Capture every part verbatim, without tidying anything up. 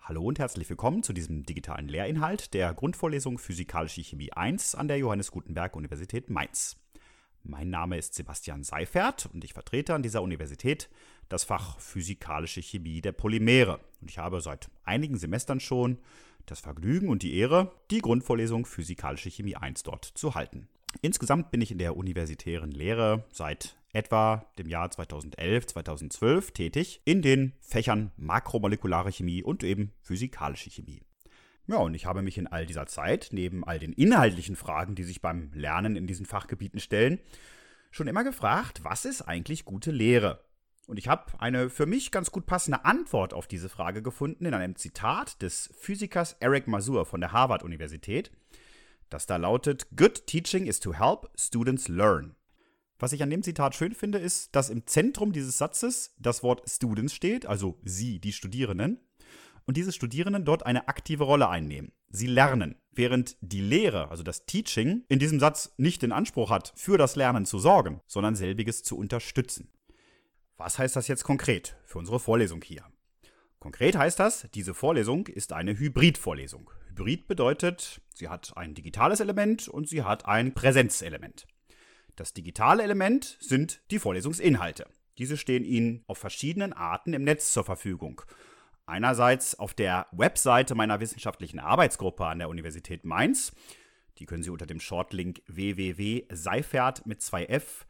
Hallo und herzlich willkommen zu diesem digitalen Lehrinhalt der Grundvorlesung Physikalische Chemie eins an der Johannes Gutenberg Universität Mainz. Mein Name ist Sebastian Seifert und ich vertrete an dieser Universität das Fach Physikalische Chemie der Polymere. Und ich habe seit einigen Semestern schon das Vergnügen und die Ehre, die Grundvorlesung Physikalische Chemie eins dort zu halten. Insgesamt bin ich in der universitären Lehre seit etwa dem Jahr zweitausendelf, zweitausendzwölf tätig in den Fächern makromolekulare Chemie und eben physikalische Chemie. Ja, und ich habe mich in all dieser Zeit, neben all den inhaltlichen Fragen, die sich beim Lernen in diesen Fachgebieten stellen, schon immer gefragt, was ist eigentlich gute Lehre? Und ich habe eine für mich ganz gut passende Antwort auf diese Frage gefunden in einem Zitat des Physikers Eric Mazur von der Harvard-Universität, das da lautet: "Good teaching is to help students learn." Was ich an dem Zitat schön finde, ist, dass im Zentrum dieses Satzes das Wort Students steht, also Sie, die Studierenden, und diese Studierenden dort eine aktive Rolle einnehmen. Sie lernen, während die Lehre, also das Teaching, in diesem Satz nicht den Anspruch hat, für das Lernen zu sorgen, sondern selbiges zu unterstützen. Was heißt das jetzt konkret für unsere Vorlesung hier? Konkret heißt das, diese Vorlesung ist eine Hybridvorlesung. Hybrid bedeutet, sie hat ein digitales Element und sie hat ein Präsenzelement. Das digitale Element sind die Vorlesungsinhalte. Diese stehen Ihnen auf verschiedenen Arten im Netz zur Verfügung. Einerseits auf der Webseite meiner wissenschaftlichen Arbeitsgruppe an der Universität Mainz. Die können Sie unter dem Shortlink w w w punkt seifert mit zwei f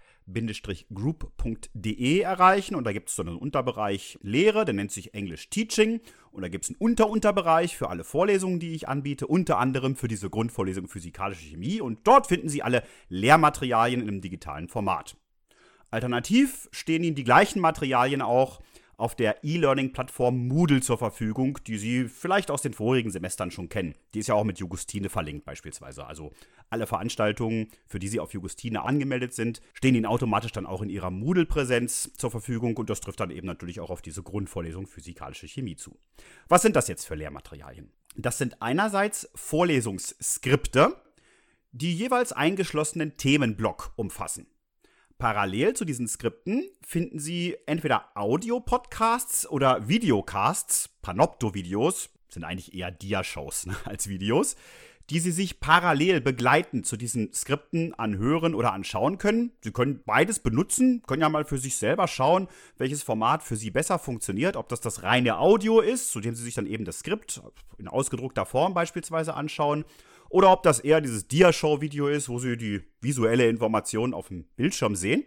group punkt de erreichen. Und da gibt es so einen Unterbereich Lehre, der nennt sich English Teaching. Und da gibt es einen Unterunterbereich für alle Vorlesungen, die ich anbiete, unter anderem für diese Grundvorlesung Physikalische Chemie. Und dort finden Sie alle Lehrmaterialien in einem digitalen Format. Alternativ stehen Ihnen die gleichen Materialien auch auf der E-Learning-Plattform Moodle zur Verfügung, die Sie vielleicht aus den vorigen Semestern schon kennen. Die ist ja auch mit Justine verlinkt beispielsweise. Also alle Veranstaltungen, für die Sie auf Justine angemeldet sind, stehen Ihnen automatisch dann auch in Ihrer Moodle-Präsenz zur Verfügung und das trifft dann eben natürlich auch auf diese Grundvorlesung Physikalische Chemie zu. Was sind das jetzt für Lehrmaterialien? Das sind einerseits Vorlesungsskripte, die jeweils eingeschlossenen Themenblock umfassen. Parallel zu diesen Skripten finden Sie entweder Audio-Podcasts oder Videocasts, Panopto-Videos, sind eigentlich eher Dia-Shows, ne, als Videos, die Sie sich parallel begleitend zu diesen Skripten anhören oder anschauen können. Sie können beides benutzen, können ja mal für sich selber schauen, welches Format für Sie besser funktioniert, ob das das reine Audio ist, zu dem Sie sich dann eben das Skript in ausgedruckter Form beispielsweise anschauen, oder ob das eher dieses Dia-Show-Video ist, wo Sie die visuelle Information auf dem Bildschirm sehen.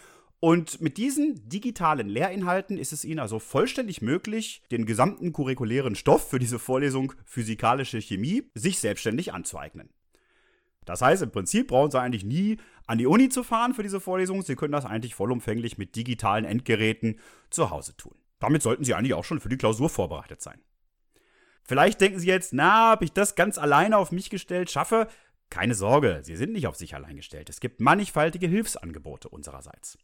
Und mit diesen digitalen Lehrinhalten ist es Ihnen also vollständig möglich, den gesamten curriculären Stoff für diese Vorlesung Physikalische Chemie sich selbstständig anzueignen. Das heißt, im Prinzip brauchen Sie eigentlich nie an die Uni zu fahren für diese Vorlesung. Sie können das eigentlich vollumfänglich mit digitalen Endgeräten zu Hause tun. Damit sollten Sie eigentlich auch schon für die Klausur vorbereitet sein. Vielleicht denken Sie jetzt, na, ob ich das ganz alleine auf mich gestellt schaffe? Keine Sorge, Sie sind nicht auf sich allein gestellt. Es gibt mannigfaltige Hilfsangebote unsererseits.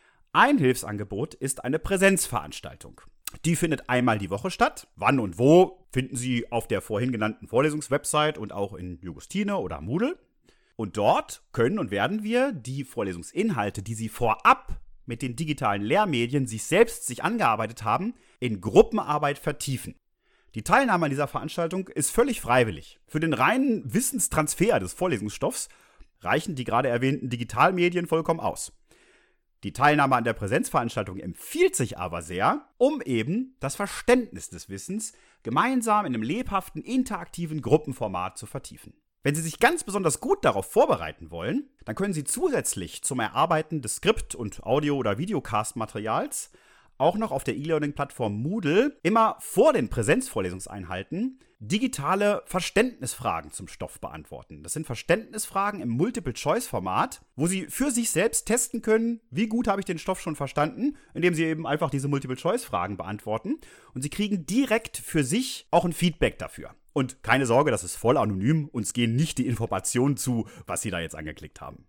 Ein Hilfsangebot ist eine Präsenzveranstaltung. Die findet einmal die Woche statt. Wann und wo finden Sie auf der vorhin genannten Vorlesungswebsite und auch in Justine oder Moodle. Und dort können und werden wir die Vorlesungsinhalte, die Sie vorab mit den digitalen Lehrmedien sich selbst sich angearbeitet haben, in Gruppenarbeit vertiefen. Die Teilnahme an dieser Veranstaltung ist völlig freiwillig. Für den reinen Wissenstransfer des Vorlesungsstoffs reichen die gerade erwähnten Digitalmedien vollkommen aus. Die Teilnahme an der Präsenzveranstaltung empfiehlt sich aber sehr, um eben das Verständnis des Wissens gemeinsam in einem lebhaften, interaktiven Gruppenformat zu vertiefen. Wenn Sie sich ganz besonders gut darauf vorbereiten wollen, dann können Sie zusätzlich zum Erarbeiten des Skript- und Audio- oder Videocast-Materials auch noch auf der E-Learning-Plattform Moodle immer vor den Präsenzvorlesungseinheiten digitale Verständnisfragen zum Stoff beantworten. Das sind Verständnisfragen im Multiple-Choice-Format, wo Sie für sich selbst testen können, wie gut habe ich den Stoff schon verstanden, indem Sie eben einfach diese Multiple-Choice-Fragen beantworten. Und Sie kriegen direkt für sich auch ein Feedback dafür. Und keine Sorge, das ist voll anonym, uns gehen nicht die Informationen zu, was Sie da jetzt angeklickt haben.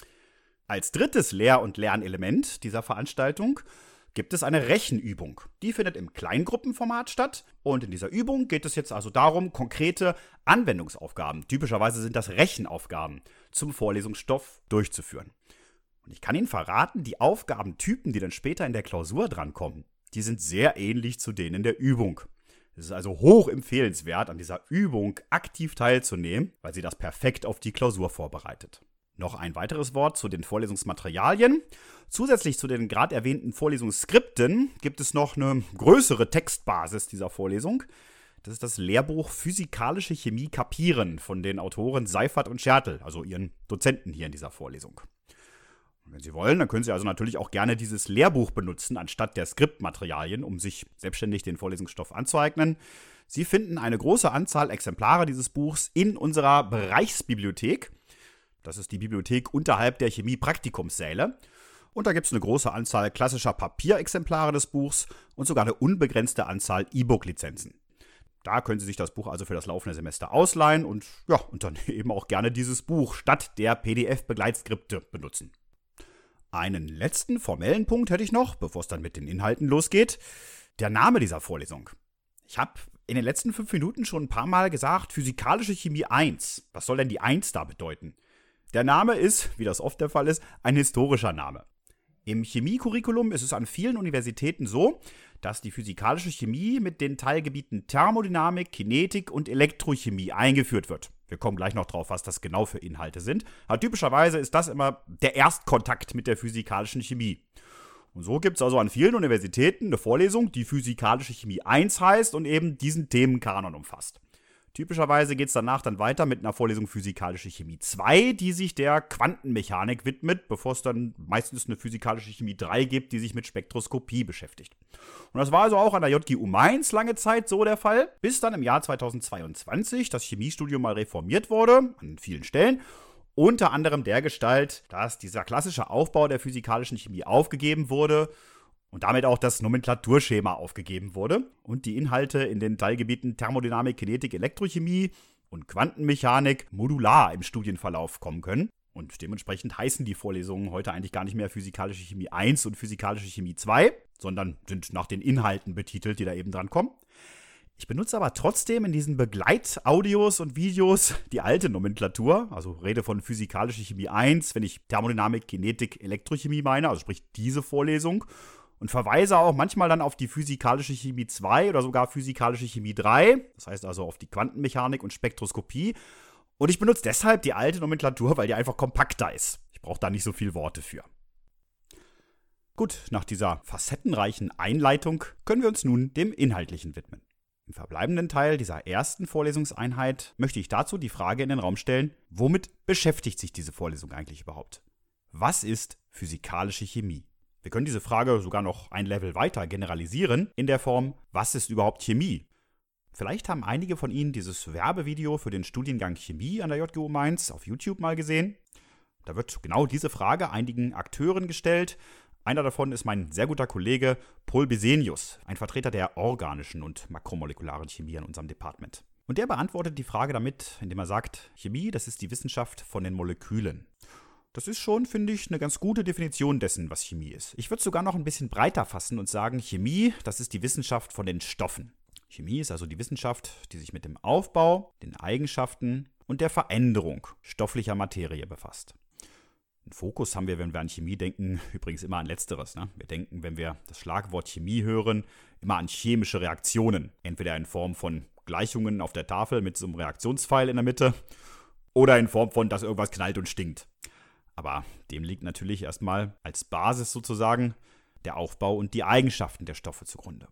Als drittes Lehr- und Lernelement dieser Veranstaltung gibt es eine Rechenübung. Die findet im Kleingruppenformat statt und in dieser Übung geht es jetzt also darum, konkrete Anwendungsaufgaben, typischerweise sind das Rechenaufgaben, zum Vorlesungsstoff durchzuführen. Und ich kann Ihnen verraten, die Aufgabentypen, die dann später in der Klausur drankommen, die sind sehr ähnlich zu denen der Übung. Es ist also hoch empfehlenswert, an dieser Übung aktiv teilzunehmen, weil sie das perfekt auf die Klausur vorbereitet. Noch ein weiteres Wort zu den Vorlesungsmaterialien. Zusätzlich zu den gerade erwähnten Vorlesungsskripten gibt es noch eine größere Textbasis dieser Vorlesung. Das ist das Lehrbuch Physikalische Chemie kapieren von den Autoren Seifert und Schertl, also ihren Dozenten hier in dieser Vorlesung. Und wenn Sie wollen, dann können Sie also natürlich auch gerne dieses Lehrbuch benutzen, anstatt der Skriptmaterialien, um sich selbstständig den Vorlesungsstoff anzueignen. Sie finden eine große Anzahl Exemplare dieses Buchs in unserer Bereichsbibliothek. Das ist die Bibliothek unterhalb der Chemie-Praktikumssäle. Und da gibt es eine große Anzahl klassischer Papierexemplare des Buchs und sogar eine unbegrenzte Anzahl E-Book-Lizenzen. Da können Sie sich das Buch also für das laufende Semester ausleihen und, ja, und dann eben auch gerne dieses Buch statt der P D F-Begleitskripte benutzen. Einen letzten formellen Punkt hätte ich noch, bevor es dann mit den Inhalten losgeht. Der Name dieser Vorlesung. Ich habe in den letzten fünf Minuten schon ein paar Mal gesagt, Physikalische Chemie eins. Was soll denn die eins da bedeuten? Der Name ist, wie das oft der Fall ist, ein historischer Name. Im Chemiecurriculum ist es an vielen Universitäten so, dass die physikalische Chemie mit den Teilgebieten Thermodynamik, Kinetik und Elektrochemie eingeführt wird. Wir kommen gleich noch drauf, was das genau für Inhalte sind. Aber typischerweise ist das immer der Erstkontakt mit der physikalischen Chemie. Und so gibt es also an vielen Universitäten eine Vorlesung, die Physikalische Chemie eins heißt und eben diesen Themenkanon umfasst. Typischerweise geht es danach dann weiter mit einer Vorlesung Physikalische Chemie zwei, die sich der Quantenmechanik widmet, bevor es dann meistens eine Physikalische Chemie drei gibt, die sich mit Spektroskopie beschäftigt. Und das war also auch an der J G U Mainz lange Zeit so der Fall, bis dann im Jahr zweitausendzweiundzwanzig das Chemiestudium mal reformiert wurde, an vielen Stellen. Unter anderem dergestalt, dass dieser klassische Aufbau der physikalischen Chemie aufgegeben wurde und damit auch das Nomenklaturschema aufgegeben wurde und die Inhalte in den Teilgebieten Thermodynamik, Kinetik, Elektrochemie und Quantenmechanik modular im Studienverlauf kommen können. Und dementsprechend heißen die Vorlesungen heute eigentlich gar nicht mehr Physikalische Chemie eins und Physikalische Chemie zwei, sondern sind nach den Inhalten betitelt, die da eben dran kommen. Ich benutze aber trotzdem in diesen Begleitaudios und Videos die alte Nomenklatur, also rede von Physikalische Chemie eins, wenn ich Thermodynamik, Kinetik, Elektrochemie meine, also sprich diese Vorlesung. Und verweise auch manchmal dann auf die Physikalische Chemie zwei oder sogar Physikalische Chemie drei, das heißt also auf die Quantenmechanik und Spektroskopie. Und ich benutze deshalb die alte Nomenklatur, weil die einfach kompakter ist. Ich brauche da nicht so viele Worte für. Gut, nach dieser facettenreichen Einleitung können wir uns nun dem Inhaltlichen widmen. Im verbleibenden Teil dieser ersten Vorlesungseinheit möchte ich dazu die Frage in den Raum stellen, womit beschäftigt sich diese Vorlesung eigentlich überhaupt? Was ist Physikalische Chemie? Wir können diese Frage sogar noch ein Level weiter generalisieren in der Form, was ist überhaupt Chemie? Vielleicht haben einige von Ihnen dieses Werbevideo für den Studiengang Chemie an der J G U Mainz auf YouTube mal gesehen. Da wird genau diese Frage einigen Akteuren gestellt. Einer davon ist mein sehr guter Kollege Paul Besenius, ein Vertreter der organischen und makromolekularen Chemie in unserem Department. Und der beantwortet die Frage damit, indem er sagt, Chemie, das ist die Wissenschaft von den Molekülen. Das ist schon, finde ich, eine ganz gute Definition dessen, was Chemie ist. Ich würde es sogar noch ein bisschen breiter fassen und sagen, Chemie, das ist die Wissenschaft von den Stoffen. Chemie ist also die Wissenschaft, die sich mit dem Aufbau, den Eigenschaften und der Veränderung stofflicher Materie befasst. Einen Fokus haben wir, wenn wir an Chemie denken, übrigens immer an Letzteres. Ne? Wir denken, wenn wir das Schlagwort Chemie hören, immer an chemische Reaktionen. Entweder in Form von Gleichungen auf der Tafel mit so einem Reaktionspfeil in der Mitte oder in Form von, dass irgendwas knallt und stinkt. Aber dem liegt natürlich erstmal als Basis sozusagen der Aufbau und die Eigenschaften der Stoffe zugrunde.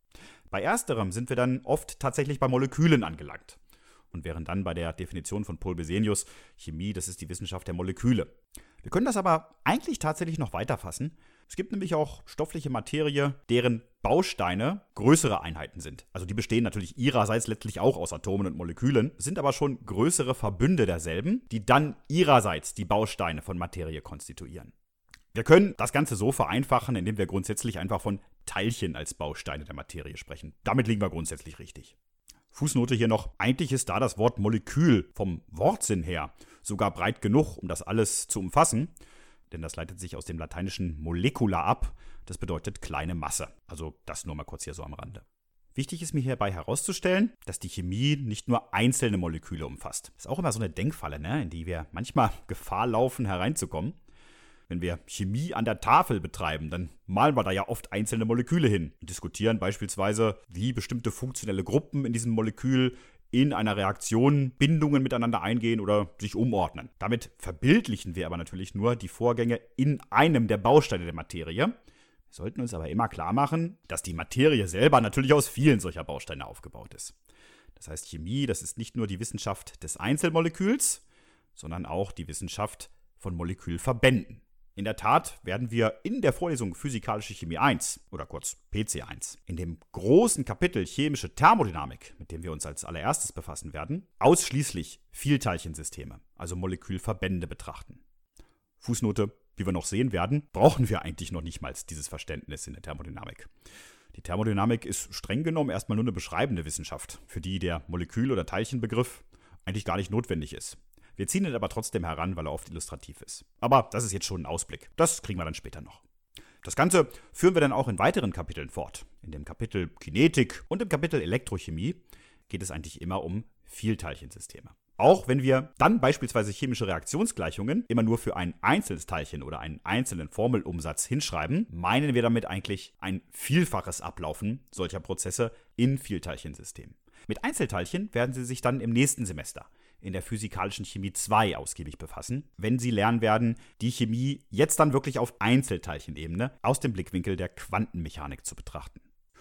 Bei ersterem sind wir dann oft tatsächlich bei Molekülen angelangt. Und wären dann bei der Definition von Paul Besenius, Chemie, das ist die Wissenschaft der Moleküle. Wir können das aber eigentlich tatsächlich noch weiter fassen. Es gibt nämlich auch stoffliche Materie, deren Bausteine größere Einheiten sind. Also die bestehen natürlich ihrerseits letztlich auch aus Atomen und Molekülen, sind aber schon größere Verbünde derselben, die dann ihrerseits die Bausteine von Materie konstituieren. Wir können das Ganze so vereinfachen, indem wir grundsätzlich einfach von Teilchen als Bausteine der Materie sprechen. Damit liegen wir grundsätzlich richtig. Fußnote hier noch, eigentlich ist da das Wort Molekül vom Wortsinn her sogar breit genug, um das alles zu umfassen, denn das leitet sich aus dem lateinischen Molecula ab, das bedeutet kleine Masse. Also das nur mal kurz hier so am Rande. Wichtig ist mir hierbei herauszustellen, dass die Chemie nicht nur einzelne Moleküle umfasst. Das ist auch immer so eine Denkfalle, ne, in die wir manchmal Gefahr laufen, hereinzukommen. Wenn wir Chemie an der Tafel betreiben, dann malen wir da ja oft einzelne Moleküle hin und diskutieren beispielsweise, wie bestimmte funktionelle Gruppen in diesem Molekül in einer Reaktion Bindungen miteinander eingehen oder sich umordnen. Damit verbildlichen wir aber natürlich nur die Vorgänge in einem der Bausteine der Materie. Wir sollten uns aber immer klar machen, dass die Materie selber natürlich aus vielen solcher Bausteine aufgebaut ist. Das heißt, Chemie, das ist nicht nur die Wissenschaft des Einzelmoleküls, sondern auch die Wissenschaft von Molekülverbänden. In der Tat werden wir in der Vorlesung Physikalische Chemie eins oder kurz P C eins, in dem großen Kapitel Chemische Thermodynamik, mit dem wir uns als allererstes befassen werden, ausschließlich Vielteilchensysteme, also Molekülverbände betrachten. Fußnote: Wie wir noch sehen werden, brauchen wir eigentlich noch nicht mal dieses Verständnis in der Thermodynamik. Die Thermodynamik ist streng genommen erstmal nur eine beschreibende Wissenschaft, für die der Molekül- oder Teilchenbegriff eigentlich gar nicht notwendig ist. Wir ziehen ihn aber trotzdem heran, weil er oft illustrativ ist. Aber das ist jetzt schon ein Ausblick. Das kriegen wir dann später noch. Das Ganze führen wir dann auch in weiteren Kapiteln fort. In dem Kapitel Kinetik und im Kapitel Elektrochemie geht es eigentlich immer um Vielteilchensysteme. Auch wenn wir dann beispielsweise chemische Reaktionsgleichungen immer nur für ein einzelnes Teilchen oder einen einzelnen Formelumsatz hinschreiben, meinen wir damit eigentlich ein vielfaches Ablaufen solcher Prozesse in Vielteilchensystemen. Mit Einzelteilchen werden Sie sich dann im nächsten Semester in der Physikalischen Chemie zwei ausgiebig befassen, wenn Sie lernen werden, die Chemie jetzt dann wirklich auf Einzelteilchenebene aus dem Blickwinkel der Quantenmechanik zu betrachten.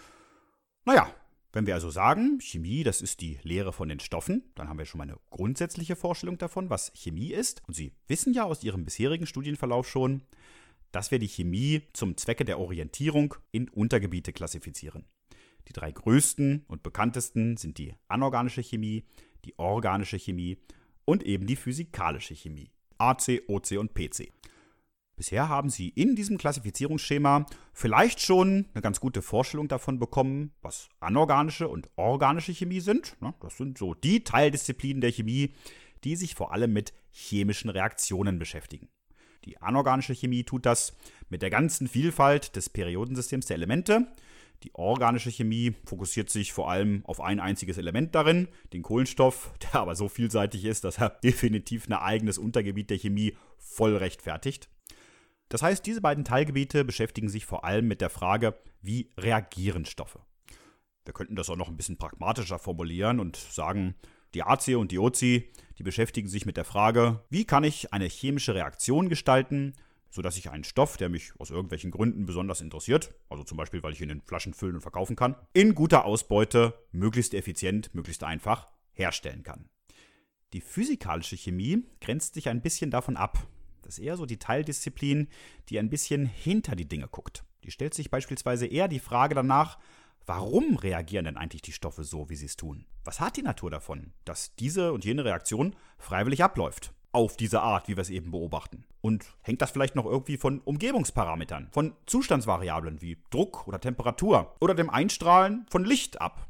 Naja, wenn wir also sagen, Chemie, das ist die Lehre von den Stoffen, dann haben wir schon mal eine grundsätzliche Vorstellung davon, was Chemie ist. Und Sie wissen ja aus Ihrem bisherigen Studienverlauf schon, dass wir die Chemie zum Zwecke der Orientierung in Untergebiete klassifizieren. Die drei größten und bekanntesten sind die anorganische Chemie, die organische Chemie und eben die physikalische Chemie. A C, O C und P C. Bisher haben Sie in diesem Klassifizierungsschema vielleicht schon eine ganz gute Vorstellung davon bekommen, was anorganische und organische Chemie sind. Das sind so die Teildisziplinen der Chemie, die sich vor allem mit chemischen Reaktionen beschäftigen. Die anorganische Chemie tut das mit der ganzen Vielfalt des Periodensystems der Elemente. Die organische Chemie fokussiert sich vor allem auf ein einziges Element darin, den Kohlenstoff, der aber so vielseitig ist, dass er definitiv ein eigenes Untergebiet der Chemie voll rechtfertigt. Das heißt, diese beiden Teilgebiete beschäftigen sich vor allem mit der Frage, wie reagieren Stoffe. Wir könnten das auch noch ein bisschen pragmatischer formulieren und sagen, die A C und die O C, die beschäftigen sich mit der Frage, wie kann ich eine chemische Reaktion gestalten, sodass ich einen Stoff, der mich aus irgendwelchen Gründen besonders interessiert, also zum Beispiel, weil ich ihn in Flaschen füllen und verkaufen kann, in guter Ausbeute, möglichst effizient, möglichst einfach herstellen kann. Die physikalische Chemie grenzt sich ein bisschen davon ab. Das ist eher so die Teildisziplin, die ein bisschen hinter die Dinge guckt. Die stellt sich beispielsweise eher die Frage danach, warum reagieren denn eigentlich die Stoffe so, wie sie es tun? Was hat die Natur davon, dass diese und jene Reaktion freiwillig abläuft? Auf diese Art, wie wir es eben beobachten. Und hängt das vielleicht noch irgendwie von Umgebungsparametern, von Zustandsvariablen wie Druck oder Temperatur oder dem Einstrahlen von Licht ab?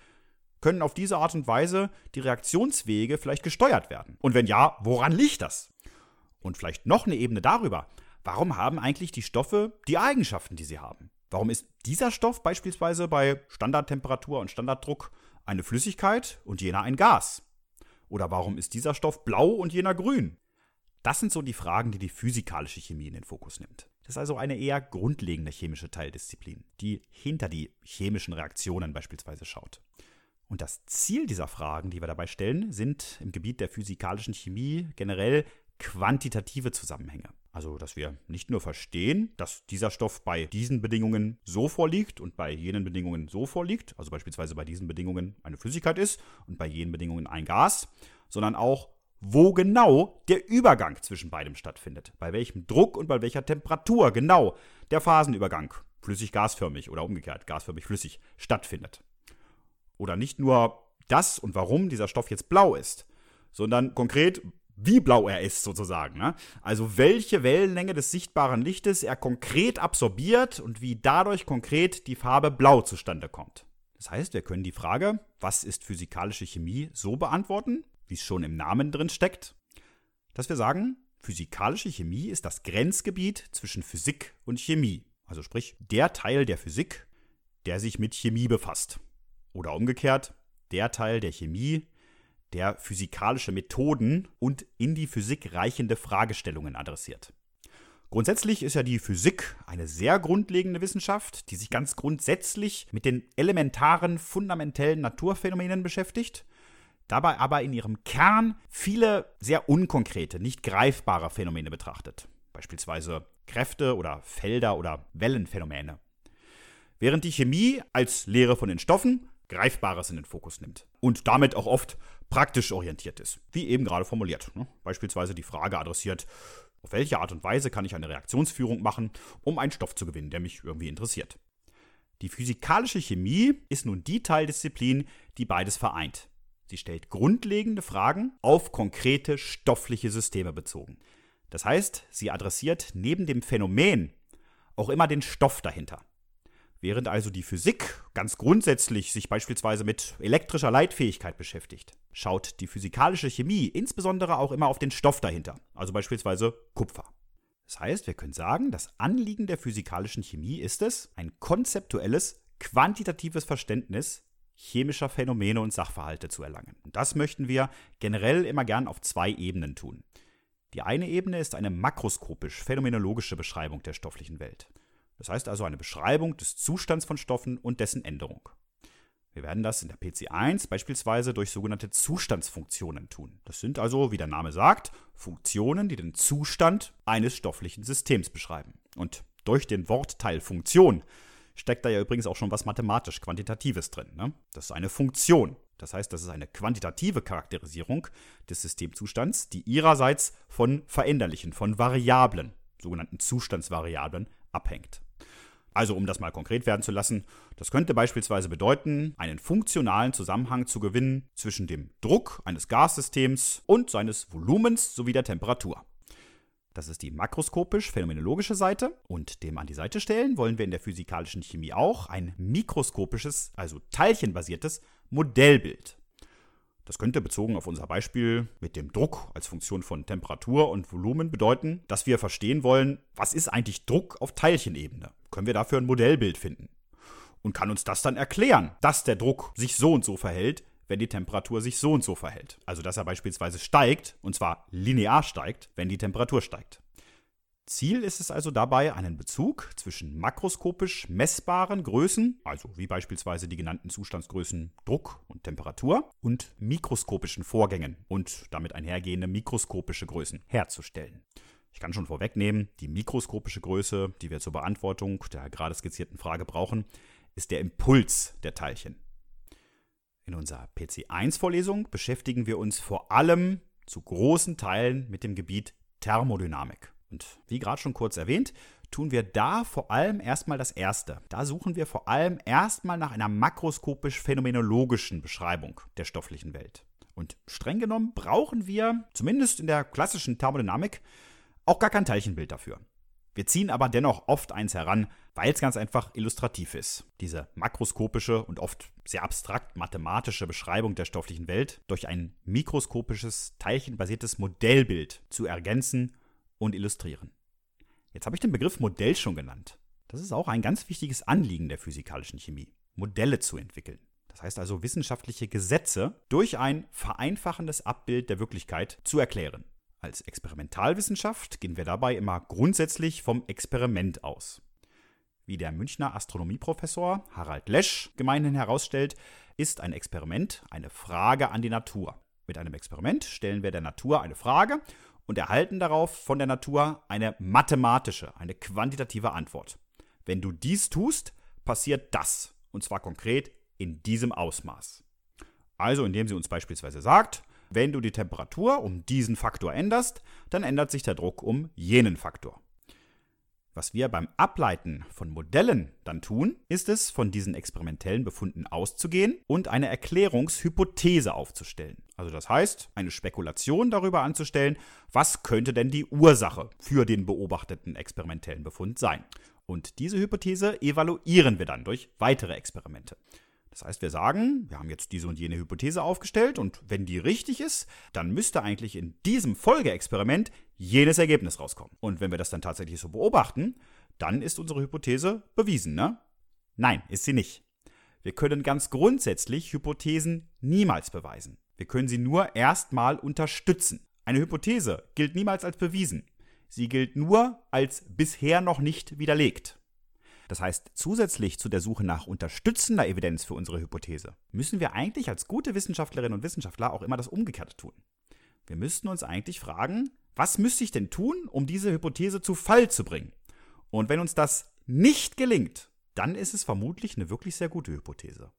Können auf diese Art und Weise die Reaktionswege vielleicht gesteuert werden? Und wenn ja, woran liegt das? Und vielleicht noch eine Ebene darüber, warum haben eigentlich die Stoffe die Eigenschaften, die sie haben? Warum ist dieser Stoff beispielsweise bei Standardtemperatur und Standarddruck eine Flüssigkeit und jener ein Gas? Oder warum ist dieser Stoff blau und jener grün? Das sind so die Fragen, die die physikalische Chemie in den Fokus nimmt. Das ist also eine eher grundlegende chemische Teildisziplin, die hinter die chemischen Reaktionen beispielsweise schaut. Und das Ziel dieser Fragen, die wir dabei stellen, sind im Gebiet der physikalischen Chemie generell quantitative Zusammenhänge. Also, dass wir nicht nur verstehen, dass dieser Stoff bei diesen Bedingungen so vorliegt und bei jenen Bedingungen so vorliegt, also beispielsweise bei diesen Bedingungen eine Flüssigkeit ist und bei jenen Bedingungen ein Gas, sondern auch, wo genau der Übergang zwischen beidem stattfindet. Bei welchem Druck und bei welcher Temperatur genau der Phasenübergang flüssig-gasförmig oder umgekehrt gasförmig-flüssig stattfindet. Oder nicht nur das und warum dieser Stoff jetzt blau ist, sondern konkret, wie blau er ist sozusagen. Ne? Also welche Wellenlänge des sichtbaren Lichtes er konkret absorbiert und wie dadurch konkret die Farbe blau zustande kommt. Das heißt, wir können die Frage, was ist physikalische Chemie, so beantworten, wie es schon im Namen drin steckt, dass wir sagen, physikalische Chemie ist das Grenzgebiet zwischen Physik und Chemie. Also sprich, der Teil der Physik, der sich mit Chemie befasst. Oder umgekehrt, der Teil der Chemie, der physikalische Methoden und in die Physik reichende Fragestellungen adressiert. Grundsätzlich ist ja die Physik eine sehr grundlegende Wissenschaft, die sich ganz grundsätzlich mit den elementaren, fundamentellen Naturphänomenen beschäftigt, dabei aber in ihrem Kern viele sehr unkonkrete, nicht greifbare Phänomene betrachtet, beispielsweise Kräfte oder Felder oder Wellenphänomene. Während die Chemie als Lehre von den Stoffen Greifbares in den Fokus nimmt und damit auch oft praktisch orientiert ist, wie eben gerade formuliert. Beispielsweise die Frage adressiert, auf welche Art und Weise kann ich eine Reaktionsführung machen, um einen Stoff zu gewinnen, der mich irgendwie interessiert. Die physikalische Chemie ist nun die Teildisziplin, die beides vereint. Sie stellt grundlegende Fragen auf konkrete stoffliche Systeme bezogen. Das heißt, sie adressiert neben dem Phänomen auch immer den Stoff dahinter. Während also die Physik ganz grundsätzlich sich beispielsweise mit elektrischer Leitfähigkeit beschäftigt, schaut die physikalische Chemie insbesondere auch immer auf den Stoff dahinter, also beispielsweise Kupfer. Das heißt, wir können sagen, das Anliegen der physikalischen Chemie ist es, ein konzeptuelles, quantitatives Verständnis chemischer Phänomene und Sachverhalte zu erlangen. Und das möchten wir generell immer gern auf zwei Ebenen tun. Die eine Ebene ist eine makroskopisch-phänomenologische Beschreibung der stofflichen Welt. Das heißt also eine Beschreibung des Zustands von Stoffen und dessen Änderung. Wir werden das in der P C eins beispielsweise durch sogenannte Zustandsfunktionen tun. Das sind also, wie der Name sagt, Funktionen, die den Zustand eines stofflichen Systems beschreiben. Und durch den Wortteil Funktion steckt da ja übrigens auch schon was mathematisch-quantitatives drin. Ne? Das ist eine Funktion. Das heißt, das ist eine quantitative Charakterisierung des Systemzustands, die ihrerseits von veränderlichen, von Variablen, sogenannten Zustandsvariablen, abhängt. Also um das mal konkret werden zu lassen, das könnte beispielsweise bedeuten, einen funktionalen Zusammenhang zu gewinnen zwischen dem Druck eines Gassystems und seines Volumens sowie der Temperatur. Das ist die makroskopisch-phänomenologische Seite und dem an die Seite stellen wollen wir in der physikalischen Chemie auch ein mikroskopisches, also teilchenbasiertes Modellbild. Das könnte bezogen auf unser Beispiel mit dem Druck als Funktion von Temperatur und Volumen bedeuten, dass wir verstehen wollen, was ist eigentlich Druck auf Teilchenebene? Können wir dafür ein Modellbild finden? Und kann uns das dann erklären, dass der Druck sich so und so verhält, wenn die Temperatur sich so und so verhält? Also dass er beispielsweise steigt, und zwar linear steigt, wenn die Temperatur steigt. Ziel ist es also dabei, einen Bezug zwischen makroskopisch messbaren Größen, also wie beispielsweise die genannten Zustandsgrößen Druck und Temperatur, und mikroskopischen Vorgängen und damit einhergehende mikroskopische Größen herzustellen. Ich kann schon vorwegnehmen, die mikroskopische Größe, die wir zur Beantwortung der gerade skizzierten Frage brauchen, ist der Impuls der Teilchen. In unserer P C eins Vorlesung beschäftigen wir uns vor allem zu großen Teilen mit dem Gebiet Thermodynamik. Und wie gerade schon kurz erwähnt, tun wir da vor allem erstmal das Erste. Da suchen wir vor allem erstmal nach einer makroskopisch-phänomenologischen Beschreibung der stofflichen Welt. Und streng genommen brauchen wir, zumindest in der klassischen Thermodynamik, auch gar kein Teilchenbild dafür. Wir ziehen aber dennoch oft eins heran, weil es ganz einfach illustrativ ist, diese makroskopische und oft sehr abstrakt mathematische Beschreibung der stofflichen Welt durch ein mikroskopisches, teilchenbasiertes Modellbild zu ergänzen und illustrieren. Jetzt habe ich den Begriff Modell schon genannt. Das ist auch ein ganz wichtiges Anliegen der physikalischen Chemie, Modelle zu entwickeln. Das heißt also, wissenschaftliche Gesetze durch ein vereinfachendes Abbild der Wirklichkeit zu erklären. Als Experimentalwissenschaft gehen wir dabei immer grundsätzlich vom Experiment aus. Wie der Münchner Astronomieprofessor Harald Lesch gemeinhin herausstellt, ist ein Experiment eine Frage an die Natur. Mit einem Experiment stellen wir der Natur eine Frage und erhalten darauf von der Natur eine mathematische, eine quantitative Antwort. Wenn du dies tust, passiert das, und zwar konkret in diesem Ausmaß. Also indem sie uns beispielsweise sagt, wenn du die Temperatur um diesen Faktor änderst, dann ändert sich der Druck um jenen Faktor. Was wir beim Ableiten von Modellen dann tun, ist es, von diesen experimentellen Befunden auszugehen und eine Erklärungshypothese aufzustellen. Also das heißt, eine Spekulation darüber anzustellen, was könnte denn die Ursache für den beobachteten experimentellen Befund sein. Und diese Hypothese evaluieren wir dann durch weitere Experimente. Das heißt, wir sagen, wir haben jetzt diese und jene Hypothese aufgestellt und wenn die richtig ist, dann müsste eigentlich in diesem Folgeexperiment jenes Ergebnis rauskommen. Und wenn wir das dann tatsächlich so beobachten, dann ist unsere Hypothese bewiesen, ne? Nein, ist sie nicht. Wir können ganz grundsätzlich Hypothesen niemals beweisen. Wir können sie nur erstmal unterstützen. Eine Hypothese gilt niemals als bewiesen. Sie gilt nur als bisher noch nicht widerlegt. Das heißt, zusätzlich zu der Suche nach unterstützender Evidenz für unsere Hypothese, müssen wir eigentlich als gute Wissenschaftlerinnen und Wissenschaftler auch immer das Umgekehrte tun. Wir müssten uns eigentlich fragen, was müsste ich denn tun, um diese Hypothese zu Fall zu bringen? Und wenn uns das nicht gelingt, dann ist es vermutlich eine wirklich sehr gute Hypothese.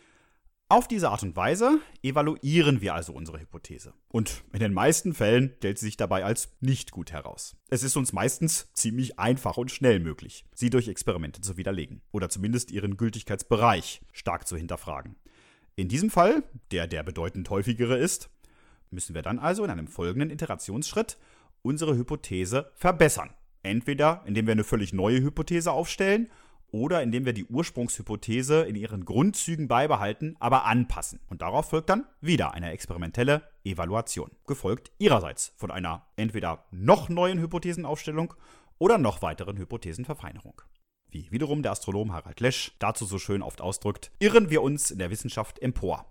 Auf diese Art und Weise evaluieren wir also unsere Hypothese. Und in den meisten Fällen stellt sie sich dabei als nicht gut heraus. Es ist uns meistens ziemlich einfach und schnell möglich, sie durch Experimente zu widerlegen oder zumindest ihren Gültigkeitsbereich stark zu hinterfragen. In diesem Fall, der der bedeutend häufigere ist, müssen wir dann also in einem folgenden Iterationsschritt unsere Hypothese verbessern. Entweder indem wir eine völlig neue Hypothese aufstellen oder indem wir die Ursprungshypothese in ihren Grundzügen beibehalten, aber anpassen. Und darauf folgt dann wieder eine experimentelle Evaluation, gefolgt ihrerseits von einer entweder noch neuen Hypothesenaufstellung oder noch weiteren Hypothesenverfeinerung. Wie wiederum der Astronom Harald Lesch dazu so schön oft ausdrückt, irren wir uns in der Wissenschaft empor.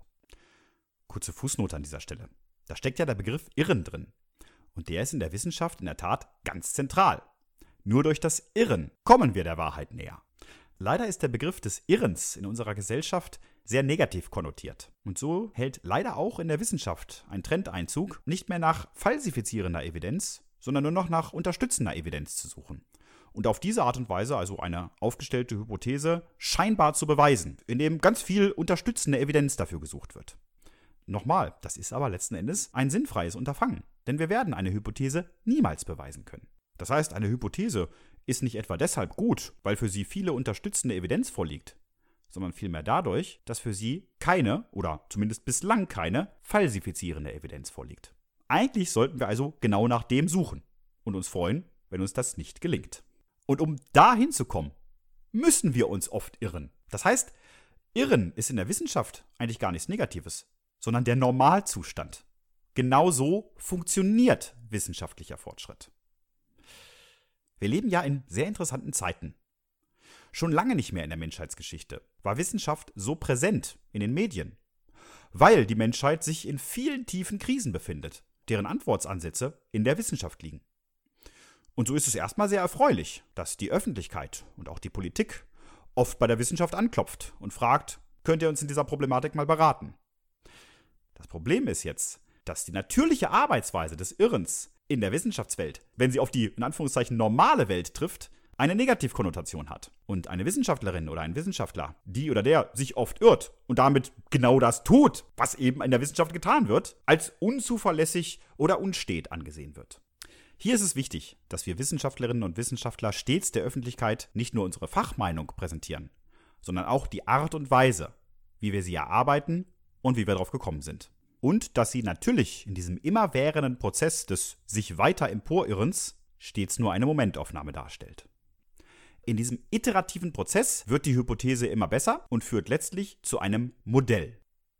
Kurze Fußnote an dieser Stelle. Da steckt ja der Begriff Irren drin. Und der ist in der Wissenschaft in der Tat ganz zentral. Nur durch das Irren kommen wir der Wahrheit näher. Leider ist der Begriff des Irrens in unserer Gesellschaft sehr negativ konnotiert. Und so hält leider auch in der Wissenschaft ein Trend Einzug, nicht mehr nach falsifizierender Evidenz, sondern nur noch nach unterstützender Evidenz zu suchen. Und auf diese Art und Weise also eine aufgestellte Hypothese scheinbar zu beweisen, indem ganz viel unterstützende Evidenz dafür gesucht wird. Nochmal, das ist aber letzten Endes ein sinnfreies Unterfangen, denn wir werden eine Hypothese niemals beweisen können. Das heißt, eine Hypothese ist nicht etwa deshalb gut, weil für sie viele unterstützende Evidenz vorliegt, sondern vielmehr dadurch, dass für sie keine oder zumindest bislang keine falsifizierende Evidenz vorliegt. Eigentlich sollten wir also genau nach dem suchen und uns freuen, wenn uns das nicht gelingt. Und um dahin zu kommen, müssen wir uns oft irren. Das heißt, Irren ist in der Wissenschaft eigentlich gar nichts Negatives, sondern der Normalzustand. Genau so funktioniert wissenschaftlicher Fortschritt. Wir leben ja in sehr interessanten Zeiten. Schon lange nicht mehr in der Menschheitsgeschichte war Wissenschaft so präsent in den Medien, weil die Menschheit sich in vielen tiefen Krisen befindet, deren Antwortansätze in der Wissenschaft liegen. Und so ist es erstmal sehr erfreulich, dass die Öffentlichkeit und auch die Politik oft bei der Wissenschaft anklopft und fragt, könnt ihr uns in dieser Problematik mal beraten? Das Problem ist jetzt, dass die natürliche Arbeitsweise des Irrens in der Wissenschaftswelt, wenn sie auf die in Anführungszeichen normale Welt trifft, eine Negativkonnotation hat. Und eine Wissenschaftlerin oder ein Wissenschaftler, die oder der sich oft irrt und damit genau das tut, was eben in der Wissenschaft getan wird, als unzuverlässig oder unstet angesehen wird. Hier ist es wichtig, dass wir Wissenschaftlerinnen und Wissenschaftler stets der Öffentlichkeit nicht nur unsere Fachmeinung präsentieren, sondern auch die Art und Weise, wie wir sie erarbeiten und wie wir darauf gekommen sind. Und dass sie natürlich in diesem immerwährenden Prozess des sich weiter emporirrens stets nur eine Momentaufnahme darstellt. In diesem iterativen Prozess wird die Hypothese immer besser und führt letztlich zu einem Modell.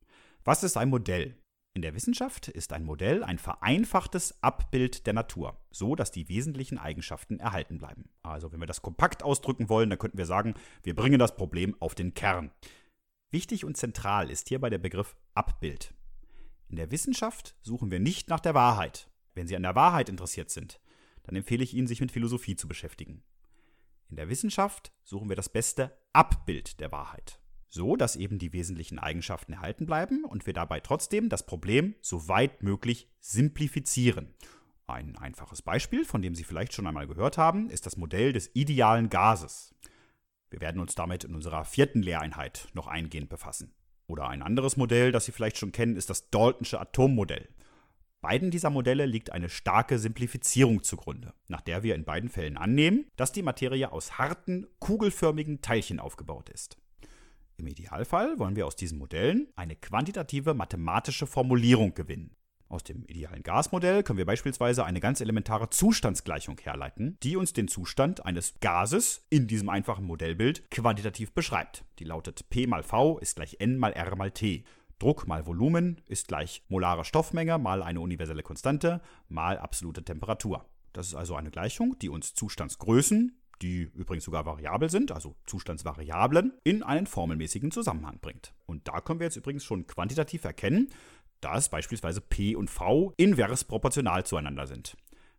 Was ist ein Modell? In der Wissenschaft ist ein Modell ein vereinfachtes Abbild der Natur, so dass die wesentlichen Eigenschaften erhalten bleiben. Also wenn wir das kompakt ausdrücken wollen, dann könnten wir sagen, wir bringen das Problem auf den Kern. Wichtig und zentral ist hierbei der Begriff Abbild. In der Wissenschaft suchen wir nicht nach der Wahrheit. Wenn Sie an der Wahrheit interessiert sind, dann empfehle ich Ihnen, sich mit Philosophie zu beschäftigen. In der Wissenschaft suchen wir das beste Abbild der Wahrheit, so dass eben die wesentlichen Eigenschaften erhalten bleiben und wir dabei trotzdem das Problem so weit möglich simplifizieren. Ein einfaches Beispiel, von dem Sie vielleicht schon einmal gehört haben, ist das Modell des idealen Gases. Wir werden uns damit in unserer vierten Lehreinheit noch eingehend befassen. Oder ein anderes Modell, das Sie vielleicht schon kennen, ist das Daltonsche Atommodell. Beiden dieser Modelle liegt eine starke Simplifizierung zugrunde, nach der wir in beiden Fällen annehmen, dass die Materie aus harten, kugelförmigen Teilchen aufgebaut ist. Im Idealfall wollen wir aus diesen Modellen eine quantitative mathematische Formulierung gewinnen. Aus dem idealen Gasmodell können wir beispielsweise eine ganz elementare Zustandsgleichung herleiten, die uns den Zustand eines Gases in diesem einfachen Modellbild quantitativ beschreibt. Die lautet P mal V ist gleich N mal R mal T. Druck mal Volumen ist gleich molare Stoffmenge mal eine universelle Konstante mal absolute Temperatur. Das ist also eine Gleichung, die uns Zustandsgrößen, die übrigens sogar variabel sind, also Zustandsvariablen, in einen formelmäßigen Zusammenhang bringt. Und da können wir jetzt übrigens schon quantitativ erkennen, dass beispielsweise P und V invers proportional zueinander sind.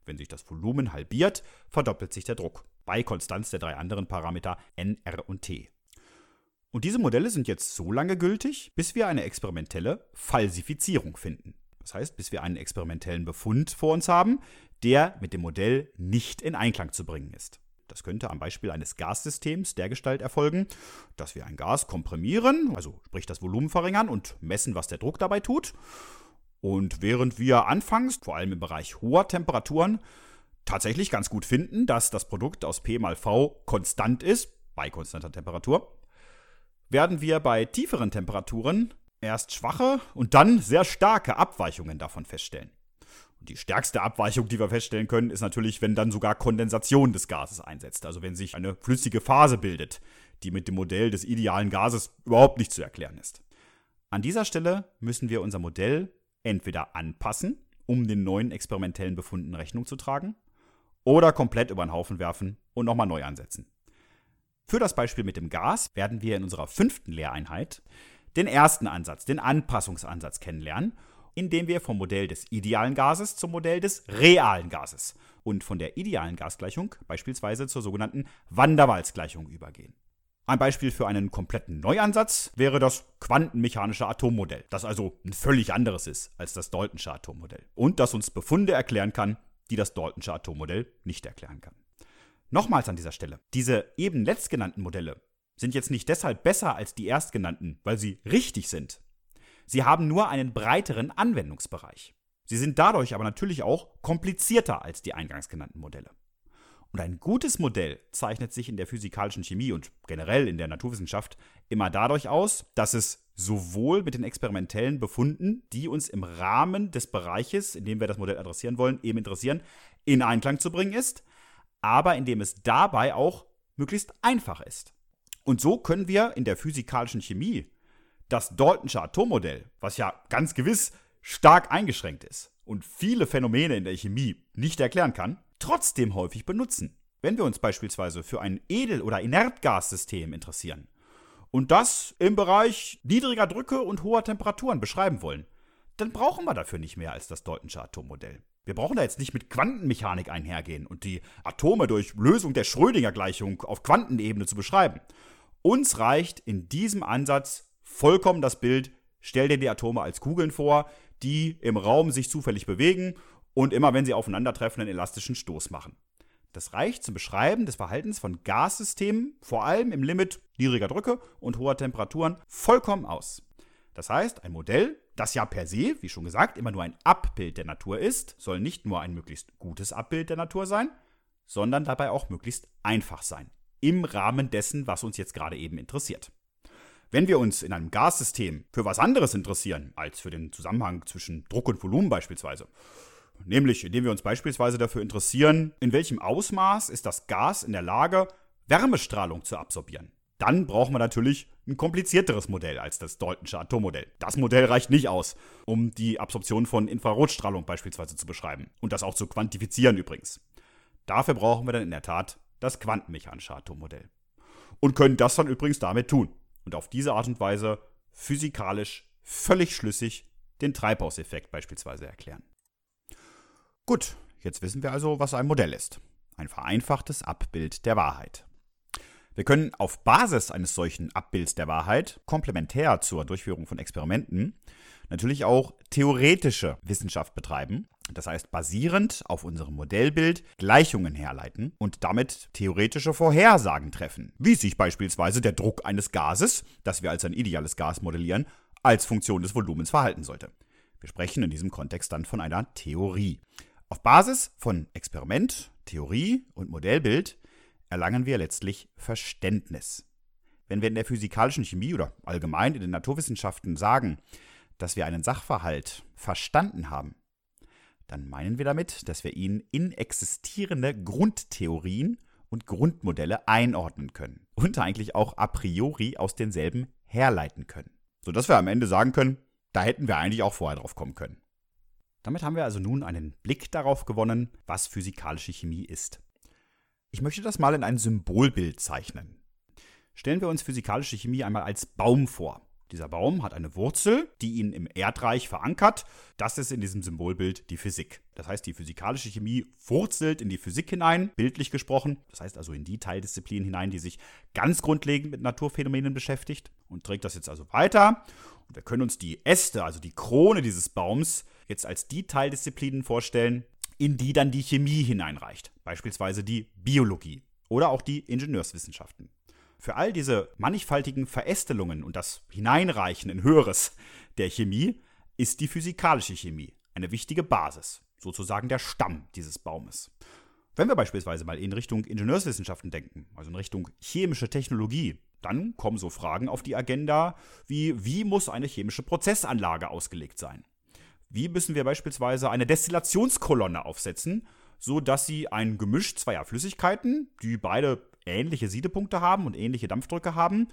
Wenn sich das Volumen halbiert, verdoppelt sich der Druck, bei Konstanz der drei anderen Parameter N, R und T. Und diese Modelle sind jetzt so lange gültig, bis wir eine experimentelle Falsifizierung finden. Das heißt, bis wir einen experimentellen Befund vor uns haben, der mit dem Modell nicht in Einklang zu bringen ist. Das könnte am Beispiel eines Gassystems dergestalt erfolgen, dass wir ein Gas komprimieren, also sprich das Volumen verringern und messen, was der Druck dabei tut. Und während wir anfangs, vor allem im Bereich hoher Temperaturen, tatsächlich ganz gut finden, dass das Produkt aus P mal V konstant ist, bei konstanter Temperatur, werden wir bei tieferen Temperaturen erst schwache und dann sehr starke Abweichungen davon feststellen. Und die stärkste Abweichung, die wir feststellen können, ist natürlich, wenn dann sogar Kondensation des Gases einsetzt. Also wenn sich eine flüssige Phase bildet, die mit dem Modell des idealen Gases überhaupt nicht zu erklären ist. An dieser Stelle müssen wir unser Modell entweder anpassen, um den neuen experimentellen Befunden Rechnung zu tragen, oder komplett über den Haufen werfen und nochmal neu ansetzen. Für das Beispiel mit dem Gas werden wir in unserer fünften Lehreinheit den ersten Ansatz, den Anpassungsansatz kennenlernen, indem wir vom Modell des idealen Gases zum Modell des realen Gases und von der idealen Gasgleichung beispielsweise zur sogenannten Van der Waals-Gleichung übergehen. Ein Beispiel für einen kompletten Neuansatz wäre das quantenmechanische Atommodell, das also ein völlig anderes ist als das Daltonsche Atommodell und das uns Befunde erklären kann, die das Daltonsche Atommodell nicht erklären kann. Nochmals an dieser Stelle, diese eben letztgenannten Modelle sind jetzt nicht deshalb besser als die erstgenannten, weil sie richtig sind. Sie haben nur einen breiteren Anwendungsbereich. Sie sind dadurch aber natürlich auch komplizierter als die eingangs genannten Modelle. Und ein gutes Modell zeichnet sich in der physikalischen Chemie und generell in der Naturwissenschaft immer dadurch aus, dass es sowohl mit den experimentellen Befunden, die uns im Rahmen des Bereiches, in dem wir das Modell adressieren wollen, eben interessieren, in Einklang zu bringen ist, aber indem es dabei auch möglichst einfach ist. Und so können wir in der physikalischen Chemie das Daltonsche Atommodell, was ja ganz gewiss stark eingeschränkt ist und viele Phänomene in der Chemie nicht erklären kann, trotzdem häufig benutzen. Wenn wir uns beispielsweise für ein Edel- oder Inertgassystem interessieren und das im Bereich niedriger Drücke und hoher Temperaturen beschreiben wollen, dann brauchen wir dafür nicht mehr als das Daltonsche Atommodell. Wir brauchen da jetzt nicht mit Quantenmechanik einhergehen und die Atome durch Lösung der Schrödinger-Gleichung auf Quantenebene zu beschreiben. Uns reicht in diesem Ansatz vollkommen das Bild, stell dir die Atome als Kugeln vor, die im Raum sich zufällig bewegen und immer, wenn sie aufeinandertreffen, einen elastischen Stoß machen. Das reicht zum Beschreiben des Verhaltens von Gassystemen, vor allem im Limit niedriger Drücke und hoher Temperaturen, vollkommen aus. Das heißt, ein Modell, das ja per se, wie schon gesagt, immer nur ein Abbild der Natur ist, soll nicht nur ein möglichst gutes Abbild der Natur sein, sondern dabei auch möglichst einfach sein. Im Rahmen dessen, was uns jetzt gerade eben interessiert. Wenn wir uns in einem Gassystem für was anderes interessieren, als für den Zusammenhang zwischen Druck und Volumen beispielsweise, nämlich indem wir uns beispielsweise dafür interessieren, in welchem Ausmaß ist das Gas in der Lage, Wärmestrahlung zu absorbieren, dann brauchen wir natürlich ein komplizierteres Modell als das Daltonsche Atommodell. Das Modell reicht nicht aus, um die Absorption von Infrarotstrahlung beispielsweise zu beschreiben und das auch zu quantifizieren übrigens. Dafür brauchen wir dann in der Tat das quantenmechanische Atommodell und können das dann übrigens damit tun und auf diese Art und Weise physikalisch völlig schlüssig den Treibhauseffekt beispielsweise erklären. Gut, jetzt wissen wir also, was ein Modell ist. Ein vereinfachtes Abbild der Wahrheit. Wir können auf Basis eines solchen Abbilds der Wahrheit, komplementär zur Durchführung von Experimenten, natürlich auch theoretische Wissenschaft betreiben. Das heißt, basierend auf unserem Modellbild Gleichungen herleiten und damit theoretische Vorhersagen treffen, wie sich beispielsweise der Druck eines Gases, das wir als ein ideales Gas modellieren, als Funktion des Volumens verhalten sollte. Wir sprechen in diesem Kontext dann von einer Theorie. Auf Basis von Experiment, Theorie und Modellbild erlangen wir letztlich Verständnis. Wenn wir in der physikalischen Chemie oder allgemein in den Naturwissenschaften sagen, dass wir einen Sachverhalt verstanden haben, dann meinen wir damit, dass wir ihn in existierende Grundtheorien und Grundmodelle einordnen können und eigentlich auch a priori aus denselben herleiten können. Sodass wir am Ende sagen können, da hätten wir eigentlich auch vorher drauf kommen können. Damit haben wir also nun einen Blick darauf gewonnen, was physikalische Chemie ist. Ich möchte das mal in ein Symbolbild zeichnen. Stellen wir uns physikalische Chemie einmal als Baum vor, Dieser Baum hat eine Wurzel, die ihn im Erdreich verankert. Das ist in diesem Symbolbild die Physik. Das heißt, die physikalische Chemie wurzelt in die Physik hinein, bildlich gesprochen. Das heißt also in die Teildisziplin hinein, die sich ganz grundlegend mit Naturphänomenen beschäftigt und trägt das jetzt also weiter. Und wir können uns die Äste, also die Krone dieses Baums, jetzt als die Teildisziplinen vorstellen, in die dann die Chemie hineinreicht. Beispielsweise die Biologie oder auch die Ingenieurswissenschaften. Für all diese mannigfaltigen Verästelungen und das Hineinreichen in Höheres der Chemie ist die physikalische Chemie eine wichtige Basis, sozusagen der Stamm dieses Baumes. Wenn wir beispielsweise mal in Richtung Ingenieurswissenschaften denken, also in Richtung chemische Technologie, dann kommen so Fragen auf die Agenda wie, wie muss eine chemische Prozessanlage ausgelegt sein? Wie müssen wir beispielsweise eine Destillationskolonne aufsetzen, sodass sie ein Gemisch zweier Flüssigkeiten, die beide ähnliche Siedepunkte haben und ähnliche Dampfdrücke haben,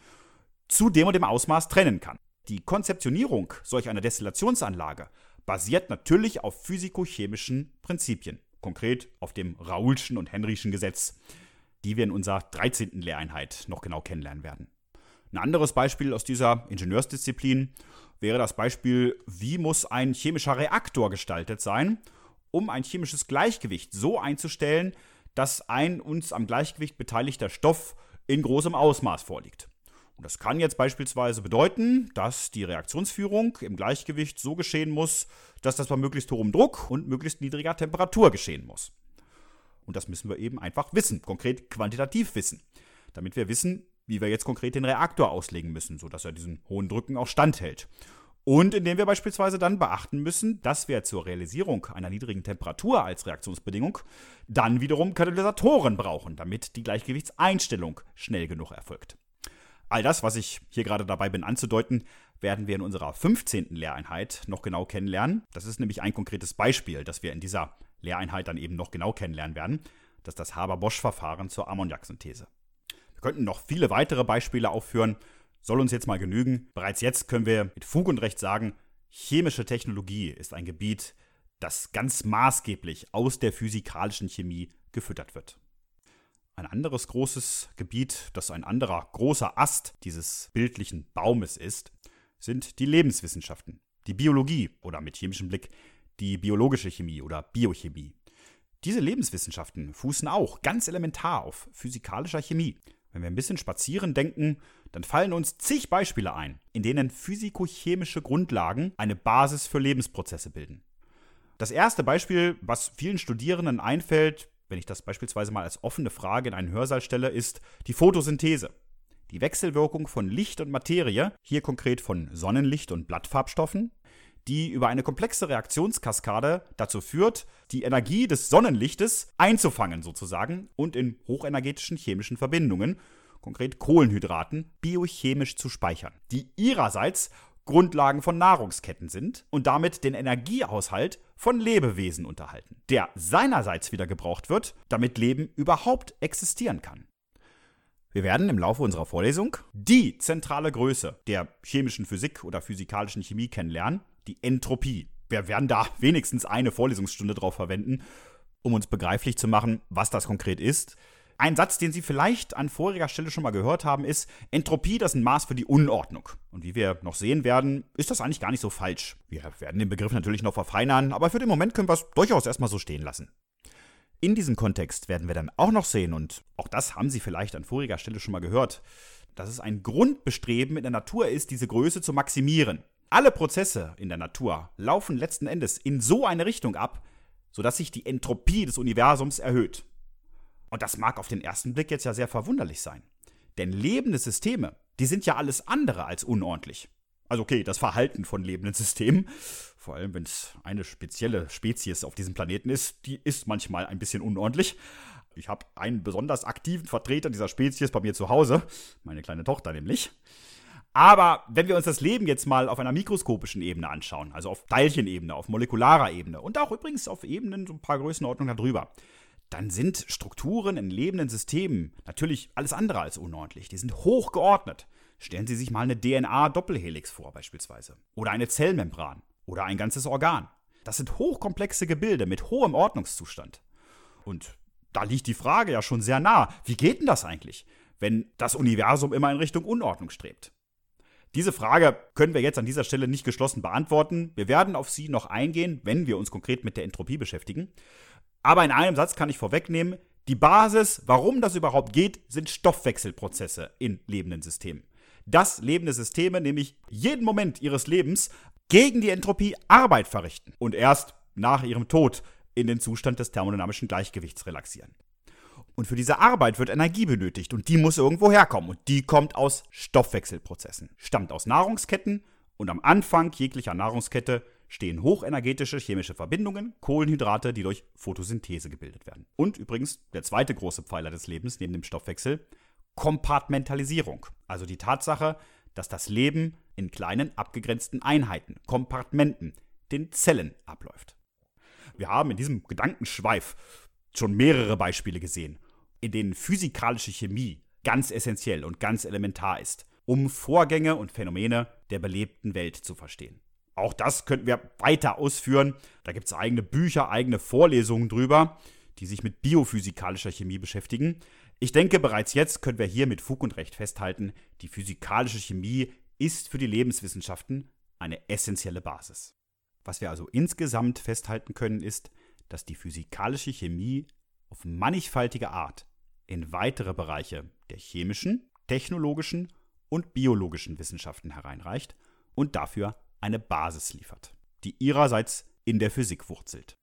zu dem und dem Ausmaß trennen kann. Die Konzeptionierung solch einer Destillationsanlage basiert natürlich auf physikochemischen Prinzipien, konkret auf dem Raoulschen und Henryschen Gesetz, die wir in unserer dreizehnten Lehreinheit noch genau kennenlernen werden. Ein anderes Beispiel aus dieser Ingenieursdisziplin wäre das Beispiel, wie muss ein chemischer Reaktor gestaltet sein, um ein chemisches Gleichgewicht so einzustellen, dass ein uns am Gleichgewicht beteiligter Stoff in großem Ausmaß vorliegt. Und das kann jetzt beispielsweise bedeuten, dass die Reaktionsführung im Gleichgewicht so geschehen muss, dass das bei möglichst hohem Druck und möglichst niedriger Temperatur geschehen muss. Und das müssen wir eben einfach wissen, konkret quantitativ wissen, damit wir wissen, wie wir jetzt konkret den Reaktor auslegen müssen, sodass er diesen hohen Drücken auch standhält. Und indem wir beispielsweise dann beachten müssen, dass wir zur Realisierung einer niedrigen Temperatur als Reaktionsbedingung dann wiederum Katalysatoren brauchen, damit die Gleichgewichtseinstellung schnell genug erfolgt. All das, was ich hier gerade dabei bin anzudeuten, werden wir in unserer fünfzehnten Lehreinheit noch genau kennenlernen. Das ist nämlich ein konkretes Beispiel, das wir in dieser Lehreinheit dann eben noch genau kennenlernen werden. Das ist das Haber-Bosch-Verfahren zur Ammoniaksynthese. Wir könnten noch viele weitere Beispiele aufführen. Soll uns jetzt mal genügen. Bereits jetzt können wir mit Fug und Recht sagen, chemische Technologie ist ein Gebiet, das ganz maßgeblich aus der physikalischen Chemie gefüttert wird. Ein anderes großes Gebiet, das ein anderer großer Ast dieses bildlichen Baumes ist, sind die Lebenswissenschaften, die Biologie oder mit chemischem Blick die biologische Chemie oder Biochemie. Diese Lebenswissenschaften fußen auch ganz elementar auf physikalischer Chemie. Wenn wir ein bisschen spazieren denken, dann fallen uns zig Beispiele ein, in denen physikochemische Grundlagen eine Basis für Lebensprozesse bilden. Das erste Beispiel, was vielen Studierenden einfällt, wenn ich das beispielsweise mal als offene Frage in einen Hörsaal stelle, ist die Photosynthese. Die Wechselwirkung von Licht und Materie, hier konkret von Sonnenlicht und Blattfarbstoffen, die über eine komplexe Reaktionskaskade dazu führt, die Energie des Sonnenlichtes einzufangen sozusagen und in hochenergetischen chemischen Verbindungen, konkret Kohlenhydraten, biochemisch zu speichern, die ihrerseits Grundlagen von Nahrungsketten sind und damit den Energiehaushalt von Lebewesen unterhalten, der seinerseits wieder gebraucht wird, damit Leben überhaupt existieren kann. Wir werden im Laufe unserer Vorlesung die zentrale Größe der chemischen Physik oder physikalischen Chemie kennenlernen, die Entropie. Wir werden da wenigstens eine Vorlesungsstunde drauf verwenden, um uns begreiflich zu machen, was das konkret ist. Ein Satz, den Sie vielleicht an voriger Stelle schon mal gehört haben, ist: Entropie, das ist ein Maß für die Unordnung. Und wie wir noch sehen werden, ist das eigentlich gar nicht so falsch. Wir werden den Begriff natürlich noch verfeinern, aber für den Moment können wir es durchaus erstmal so stehen lassen. In diesem Kontext werden wir dann auch noch sehen, und auch das haben Sie vielleicht an voriger Stelle schon mal gehört, dass es ein Grundbestreben in der Natur ist, diese Größe zu maximieren. Alle Prozesse in der Natur laufen letzten Endes in so eine Richtung ab, sodass sich die Entropie des Universums erhöht. Und das mag auf den ersten Blick jetzt ja sehr verwunderlich sein. Denn lebende Systeme, die sind ja alles andere als unordentlich. Also okay, das Verhalten von lebenden Systemen, vor allem wenn es eine spezielle Spezies auf diesem Planeten ist, die ist manchmal ein bisschen unordentlich. Ich habe einen besonders aktiven Vertreter dieser Spezies bei mir zu Hause, meine kleine Tochter nämlich. Aber wenn wir uns das Leben jetzt mal auf einer mikroskopischen Ebene anschauen, also auf Teilchenebene, auf molekularer Ebene und auch übrigens auf Ebenen so ein paar Größenordnungen darüber, dann sind Strukturen in lebenden Systemen natürlich alles andere als unordentlich. Die sind hochgeordnet. Stellen Sie sich mal eine D N A-Doppelhelix vor beispielsweise. Oder eine Zellmembran. Oder ein ganzes Organ. Das sind hochkomplexe Gebilde mit hohem Ordnungszustand. Und da liegt die Frage ja schon sehr nah. Wie geht denn das eigentlich, wenn das Universum immer in Richtung Unordnung strebt? Diese Frage können wir jetzt an dieser Stelle nicht geschlossen beantworten. Wir werden auf sie noch eingehen, wenn wir uns konkret mit der Entropie beschäftigen. Aber in einem Satz kann ich vorwegnehmen, die Basis, warum das überhaupt geht, sind Stoffwechselprozesse in lebenden Systemen. Dass lebende Systeme nämlich jeden Moment ihres Lebens gegen die Entropie Arbeit verrichten und erst nach ihrem Tod in den Zustand des thermodynamischen Gleichgewichts relaxieren. Und für diese Arbeit wird Energie benötigt und die muss irgendwo herkommen. Und die kommt aus Stoffwechselprozessen, stammt aus Nahrungsketten und am Anfang jeglicher Nahrungskette stehen hochenergetische chemische Verbindungen, Kohlenhydrate, die durch Photosynthese gebildet werden. Und übrigens der zweite große Pfeiler des Lebens neben dem Stoffwechsel, Kompartmentalisierung. Also die Tatsache, dass das Leben in kleinen abgegrenzten Einheiten, Kompartmenten, den Zellen abläuft. Wir haben in diesem Gedankenschweif schon mehrere Beispiele gesehen, in denen physikalische Chemie ganz essentiell und ganz elementar ist, um Vorgänge und Phänomene der belebten Welt zu verstehen. Auch das könnten wir weiter ausführen. Da gibt es eigene Bücher, eigene Vorlesungen drüber, die sich mit biophysikalischer Chemie beschäftigen. Ich denke, bereits jetzt können wir hier mit Fug und Recht festhalten, die physikalische Chemie ist für die Lebenswissenschaften eine essentielle Basis. Was wir also insgesamt festhalten können, ist, dass die physikalische Chemie auf mannigfaltige Art in weitere Bereiche der chemischen, technologischen und biologischen Wissenschaften hereinreicht und dafür eine Basis liefert, die ihrerseits in der Physik wurzelt.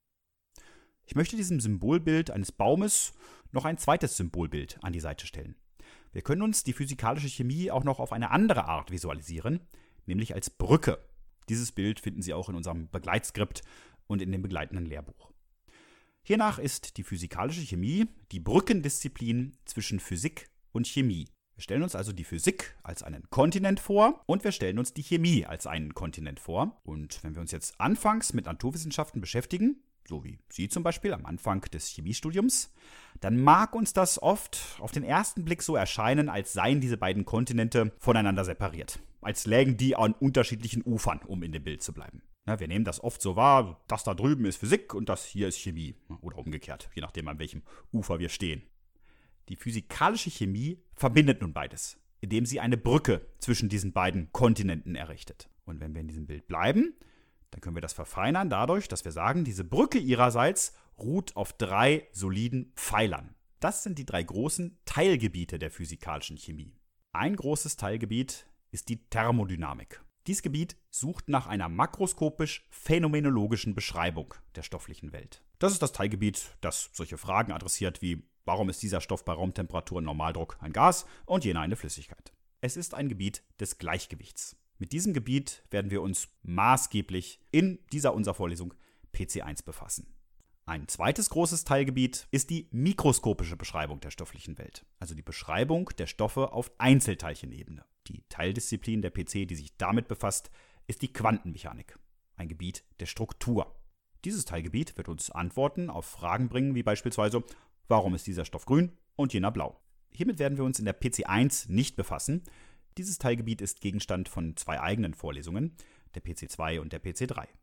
Ich möchte diesem Symbolbild eines Baumes noch ein zweites Symbolbild an die Seite stellen. Wir können uns die physikalische Chemie auch noch auf eine andere Art visualisieren, nämlich als Brücke. Dieses Bild finden Sie auch in unserem Begleitskript und in dem begleitenden Lehrbuch. Hiernach ist die physikalische Chemie die Brückendisziplin zwischen Physik und Chemie. Wir stellen uns also die Physik als einen Kontinent vor und wir stellen uns die Chemie als einen Kontinent vor. Und wenn wir uns jetzt anfangs mit Naturwissenschaften beschäftigen, so wie Sie zum Beispiel am Anfang des Chemiestudiums, dann mag uns das oft auf den ersten Blick so erscheinen, als seien diese beiden Kontinente voneinander separiert. Als lägen die an unterschiedlichen Ufern, um in dem Bild zu bleiben. Ja, wir nehmen das oft so wahr, das da drüben ist Physik und das hier ist Chemie. Oder umgekehrt, je nachdem, an welchem Ufer wir stehen. Die physikalische Chemie verbindet nun beides, indem sie eine Brücke zwischen diesen beiden Kontinenten errichtet. Und wenn wir in diesem Bild bleiben, dann können wir das verfeinern dadurch, dass wir sagen, diese Brücke ihrerseits ruht auf drei soliden Pfeilern. Das sind die drei großen Teilgebiete der physikalischen Chemie. Ein großes Teilgebiet ist die Thermodynamik. Dieses Gebiet sucht nach einer makroskopisch-phänomenologischen Beschreibung der stofflichen Welt. Das ist das Teilgebiet, das solche Fragen adressiert wie: Warum ist dieser Stoff bei Raumtemperatur und Normaldruck ein Gas und jener eine Flüssigkeit? Es ist ein Gebiet des Gleichgewichts. Mit diesem Gebiet werden wir uns maßgeblich in dieser unserer Vorlesung P C eins befassen. Ein zweites großes Teilgebiet ist die mikroskopische Beschreibung der stofflichen Welt, also die Beschreibung der Stoffe auf Einzelteilchenebene. Die Teildisziplin der P C, die sich damit befasst, ist die Quantenmechanik, ein Gebiet der Struktur. Dieses Teilgebiet wird uns Antworten auf Fragen bringen, wie beispielsweise: Warum ist dieser Stoff grün und jener blau? Hiermit werden wir uns in der P C eins nicht befassen. Dieses Teilgebiet ist Gegenstand von zwei eigenen Vorlesungen, der P C zwei und der P C drei.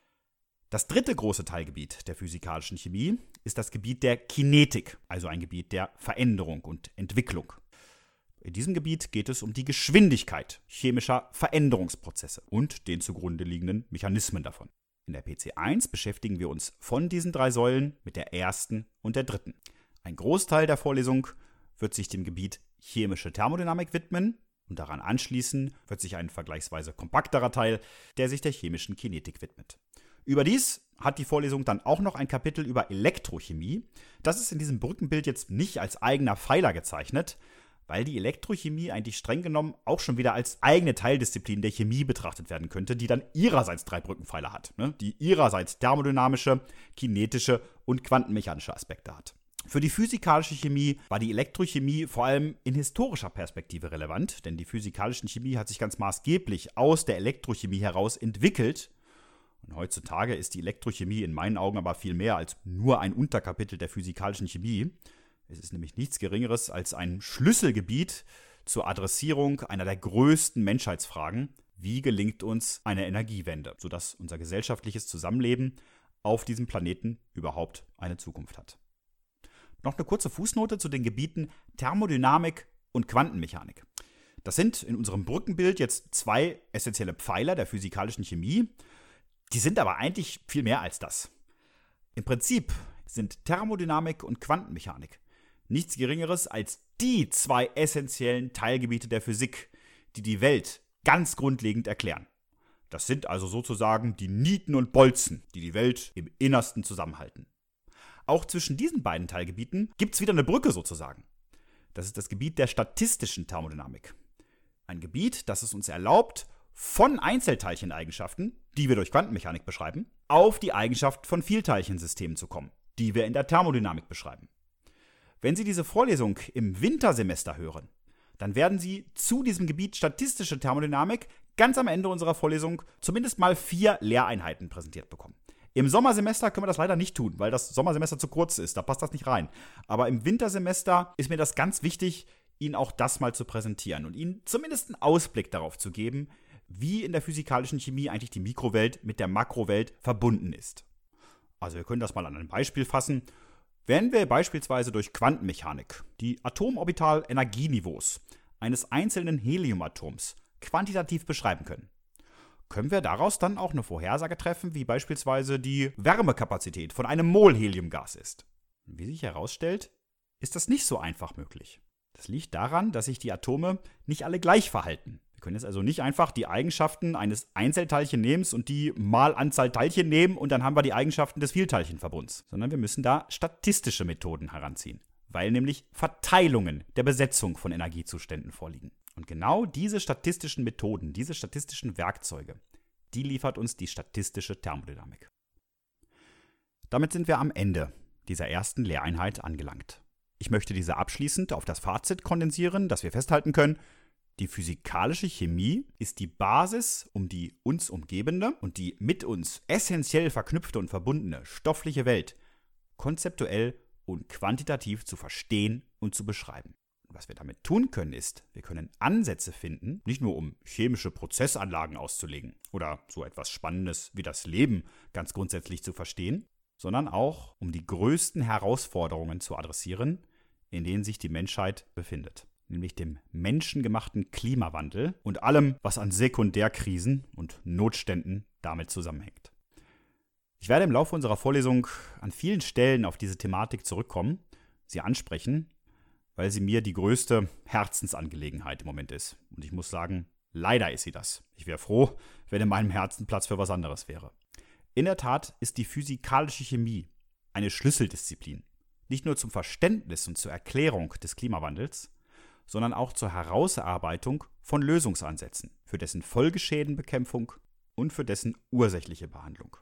Das dritte große Teilgebiet der physikalischen Chemie ist das Gebiet der Kinetik, also ein Gebiet der Veränderung und Entwicklung. In diesem Gebiet geht es um die Geschwindigkeit chemischer Veränderungsprozesse und den zugrunde liegenden Mechanismen davon. In der P C eins beschäftigen wir uns von diesen drei Säulen mit der ersten und der dritten. Ein Großteil der Vorlesung wird sich dem Gebiet chemische Thermodynamik widmen und daran anschließen wird sich ein vergleichsweise kompakterer Teil, der sich der chemischen Kinetik widmet. Überdies hat die Vorlesung dann auch noch ein Kapitel über Elektrochemie. Das ist in diesem Brückenbild jetzt nicht als eigener Pfeiler gezeichnet, weil die Elektrochemie eigentlich streng genommen auch schon wieder als eigene Teildisziplin der Chemie betrachtet werden könnte, die dann ihrerseits drei Brückenpfeiler hat, ne? Die ihrerseits thermodynamische, kinetische und quantenmechanische Aspekte hat. Für die physikalische Chemie war die Elektrochemie vor allem in historischer Perspektive relevant, denn die physikalische Chemie hat sich ganz maßgeblich aus der Elektrochemie heraus entwickelt. Und heutzutage ist die Elektrochemie in meinen Augen aber viel mehr als nur ein Unterkapitel der physikalischen Chemie. Es ist nämlich nichts Geringeres als ein Schlüsselgebiet zur Adressierung einer der größten Menschheitsfragen: Wie gelingt uns eine Energiewende, sodass unser gesellschaftliches Zusammenleben auf diesem Planeten überhaupt eine Zukunft hat. Noch eine kurze Fußnote zu den Gebieten Thermodynamik und Quantenmechanik. Das sind in unserem Brückenbild jetzt zwei essentielle Pfeiler der physikalischen Chemie. Die sind aber eigentlich viel mehr als das. Im Prinzip sind Thermodynamik und Quantenmechanik nichts Geringeres als die zwei essentiellen Teilgebiete der Physik, die die Welt ganz grundlegend erklären. Das sind also sozusagen die Nieten und Bolzen, die die Welt im Innersten zusammenhalten. Auch zwischen diesen beiden Teilgebieten gibt es wieder eine Brücke sozusagen. Das ist das Gebiet der statistischen Thermodynamik. Ein Gebiet, das es uns erlaubt, von Einzelteilcheneigenschaften, die wir durch Quantenmechanik beschreiben, auf die Eigenschaften von Vielteilchensystemen zu kommen, die wir in der Thermodynamik beschreiben. Wenn Sie diese Vorlesung im Wintersemester hören, dann werden Sie zu diesem Gebiet statistische Thermodynamik ganz am Ende unserer Vorlesung zumindest mal vier Lehreinheiten präsentiert bekommen. Im Sommersemester können wir das leider nicht tun, weil das Sommersemester zu kurz ist, da passt das nicht rein. Aber im Wintersemester ist mir das ganz wichtig, Ihnen auch das mal zu präsentieren und Ihnen zumindest einen Ausblick darauf zu geben, wie in der physikalischen Chemie eigentlich die Mikrowelt mit der Makrowelt verbunden ist. Also wir können das mal an einem Beispiel fassen. Wenn wir beispielsweise durch Quantenmechanik die Atomorbital-Energieniveaus eines einzelnen Heliumatoms quantitativ beschreiben können, können wir daraus dann auch eine Vorhersage treffen, wie beispielsweise die Wärmekapazität von einem Mol Heliumgas ist. Wie sich herausstellt, ist das nicht so einfach möglich. Das liegt daran, dass sich die Atome nicht alle gleich verhalten. Wir können jetzt also nicht einfach die Eigenschaften eines Einzelteilchennehmens und die mal Anzahl Teilchen nehmen und dann haben wir die Eigenschaften des Vielteilchenverbunds, sondern wir müssen da statistische Methoden heranziehen, weil nämlich Verteilungen der Besetzung von Energiezuständen vorliegen. Und genau diese statistischen Methoden, diese statistischen Werkzeuge, die liefert uns die statistische Thermodynamik. Damit sind wir am Ende dieser ersten Lehreinheit angelangt. Ich möchte diese abschließend auf das Fazit kondensieren, dass wir festhalten können: Die physikalische Chemie ist die Basis, um die uns umgebende und die mit uns essentiell verknüpfte und verbundene stoffliche Welt konzeptuell und quantitativ zu verstehen und zu beschreiben. Und was wir damit tun können, ist, wir können Ansätze finden, nicht nur um chemische Prozessanlagen auszulegen oder so etwas Spannendes wie das Leben ganz grundsätzlich zu verstehen, sondern auch um die größten Herausforderungen zu adressieren, in denen sich die Menschheit befindet. Nämlich dem menschengemachten Klimawandel und allem, was an Sekundärkrisen und Notständen damit zusammenhängt. Ich werde im Laufe unserer Vorlesung an vielen Stellen auf diese Thematik zurückkommen, sie ansprechen, weil sie mir die größte Herzensangelegenheit im Moment ist. Und ich muss sagen, leider ist sie das. Ich wäre froh, wenn in meinem Herzen Platz für was anderes wäre. In der Tat ist die physikalische Chemie eine Schlüsseldisziplin. Nicht nur zum Verständnis und zur Erklärung des Klimawandels, sondern auch zur Herausarbeitung von Lösungsansätzen für dessen Folgeschädenbekämpfung und für dessen ursächliche Behandlung.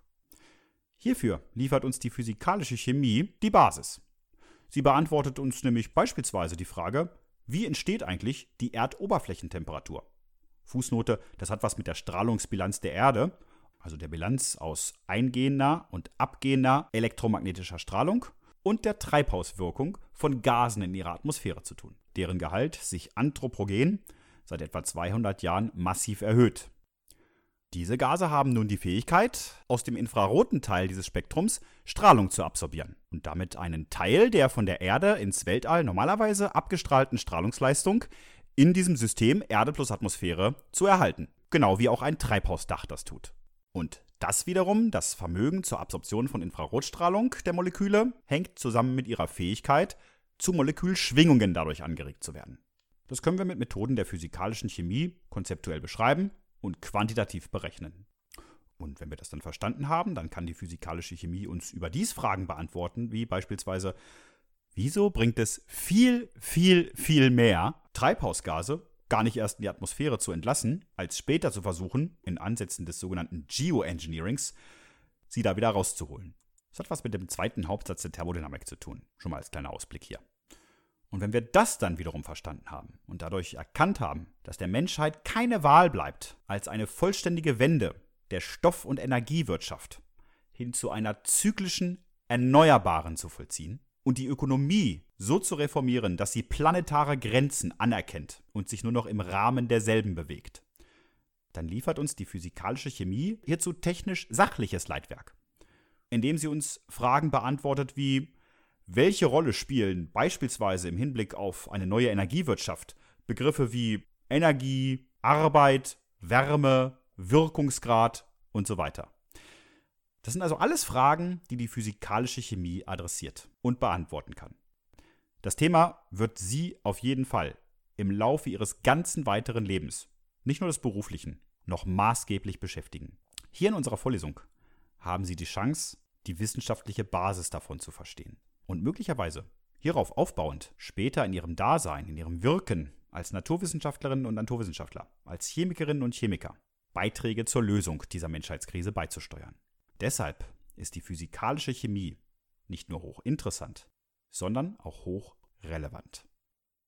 Hierfür liefert uns die physikalische Chemie die Basis. Sie beantwortet uns nämlich beispielsweise die Frage, wie entsteht eigentlich die Erdoberflächentemperatur? Fußnote, das hat was mit der Strahlungsbilanz der Erde, also der Bilanz aus eingehender und abgehender elektromagnetischer Strahlung, und der Treibhauswirkung von Gasen in ihrer Atmosphäre zu tun, deren Gehalt sich anthropogen seit etwa zweihundert Jahren massiv erhöht. Diese Gase haben nun die Fähigkeit, aus dem infraroten Teil dieses Spektrums Strahlung zu absorbieren und damit einen Teil der von der Erde ins Weltall normalerweise abgestrahlten Strahlungsleistung in diesem System Erde plus Atmosphäre zu erhalten, genau wie auch ein Treibhausdach das tut. Und das wiederum, das Vermögen zur Absorption von Infrarotstrahlung der Moleküle, hängt zusammen mit ihrer Fähigkeit, zu Molekülschwingungen dadurch angeregt zu werden. Das können wir mit Methoden der physikalischen Chemie konzeptuell beschreiben und quantitativ berechnen. Und wenn wir das dann verstanden haben, dann kann die physikalische Chemie uns überdies Fragen beantworten, wie beispielsweise: Wieso bringt es viel, viel, viel mehr, Treibhausgase gar nicht erst in die Atmosphäre zu entlassen, als später zu versuchen, in Ansätzen des sogenannten Geoengineerings, sie da wieder rauszuholen? Das hat was mit dem zweiten Hauptsatz der Thermodynamik zu tun. Schon mal als kleiner Ausblick hier. Und wenn wir das dann wiederum verstanden haben und dadurch erkannt haben, dass der Menschheit keine Wahl bleibt, als eine vollständige Wende der Stoff- und Energiewirtschaft hin zu einer zyklischen, erneuerbaren zu vollziehen und die Ökonomie so zu reformieren, dass sie planetare Grenzen anerkennt und sich nur noch im Rahmen derselben bewegt, dann liefert uns die physikalische Chemie hierzu technisch sachliches Leitwerk, indem sie uns Fragen beantwortet wie: Welche Rolle spielen beispielsweise im Hinblick auf eine neue Energiewirtschaft Begriffe wie Energie, Arbeit, Wärme, Wirkungsgrad und so weiter. Das sind also alles Fragen, die die physikalische Chemie adressiert und beantworten kann. Das Thema wird Sie auf jeden Fall im Laufe Ihres ganzen weiteren Lebens, nicht nur des beruflichen, noch maßgeblich beschäftigen. Hier in unserer Vorlesung haben Sie die Chance, die wissenschaftliche Basis davon zu verstehen. Und möglicherweise hierauf aufbauend später in Ihrem Dasein, in Ihrem Wirken als Naturwissenschaftlerinnen und Naturwissenschaftler, als Chemikerinnen und Chemiker Beiträge zur Lösung dieser Menschheitskrise beizusteuern. Deshalb ist die physikalische Chemie nicht nur hochinteressant, sondern auch hochrelevant.